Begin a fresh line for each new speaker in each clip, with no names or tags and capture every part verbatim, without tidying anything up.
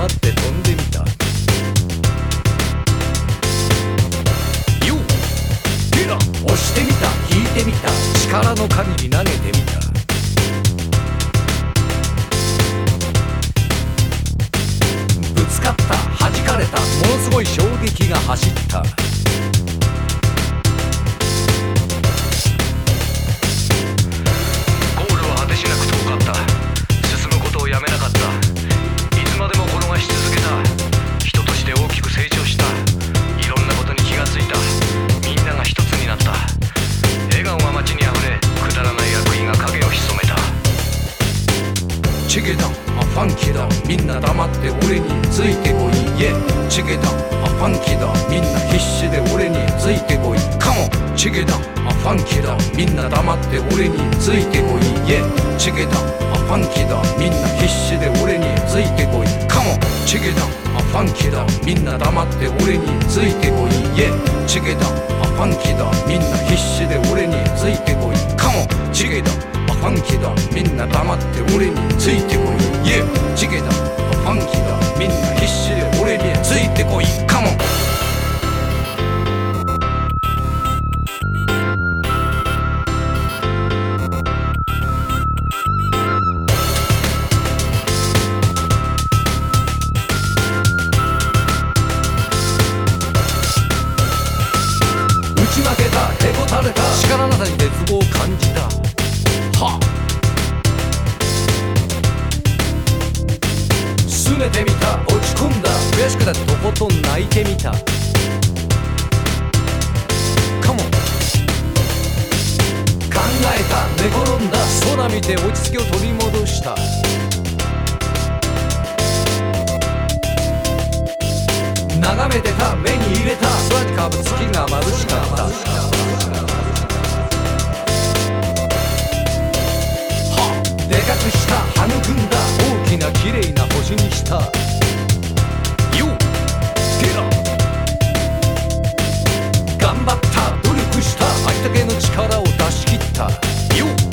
黙って飛んでみた。よっゲラ押してみた、引いてみた、力の限り投げてみた。ぶつかった、弾かれた、ものすごい衝撃が走った。チゲだ、あファンキーだ、みんな黙って俺についてこい。イエチゲだ、あファンキーだ、みんな必死で俺についてこい。カモンチゲだ、あファンキーだ、みんな黙って俺についてこい。イエチゲだ、あファンキーだ、みんな必死で俺についてこい。カモンチゲだ、あファンキーだ、みんな黙って俺についてこい。イエチゲだ、あファンキーだ、みんな必死で俺についてこい。カモンチゲだ、ファンキーだ、みんな黙って俺についてこい。イエチゲだ、ファンキーだ、みんな必死で俺についてこい。カモン打ち負けた、へこたれた、力なさに絶望を感じた。は拗ねてみた、落ち込んだ、悔しくなってとことん泣いてみた。カモン考えた、寝転んだ、空見て落ち着きを取り戻した。眺めてた、目に入れた、空に浮かぶ月が眩しかった。でかくした、育んだ、大きな綺麗な星にした。よっゲラ頑張った、努力した、ありったけの力を出し切った。よっ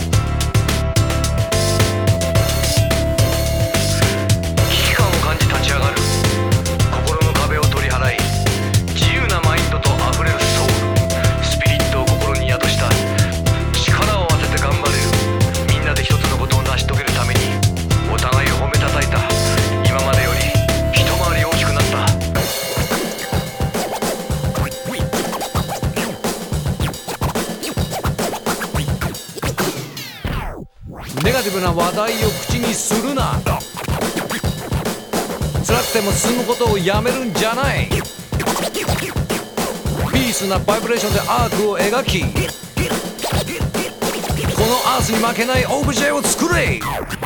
危機感を感じ立ち上がる、心の壁を取り払い、自由なマインドとあふれるソウル、スピリットを心に宿した。力を合わせて頑張れる、みんなで一つのことを成し遂げるためにお互いを褒めたたえた。今までより一回り大きくなった。ネガティブな話題を口にするな。辛くても進むことをやめるんじゃない。ピースなバイブレーションでアートを描き、このアースに負けないオブジェを作れ。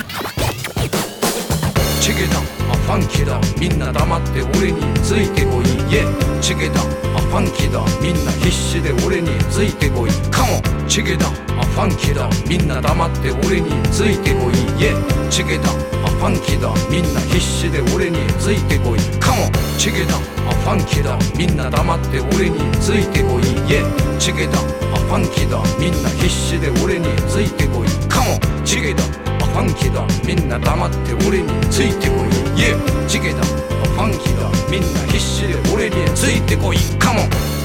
チゲだ、あファンキーだ、みんな黙って俺についてこい。イエチゲだ、あファンキーだ、みんな必死で俺についてこい。カモンチゲだ、あファンキーだ、みんな黙って俺についてこい。イエチゲだ、あファンキーだ、みんな必死で俺についてこい。カモンチゲだ、あファンキーだ、みんな黙って俺についてこい。イエチゲだ、あファンキーだ、みんな必死で俺についてこい。カモンチゲだ、ファンキーだ、みんな黙って俺についてこい。イエチゲだ、ファンキーだ、みんな必死で俺についてこい。カモン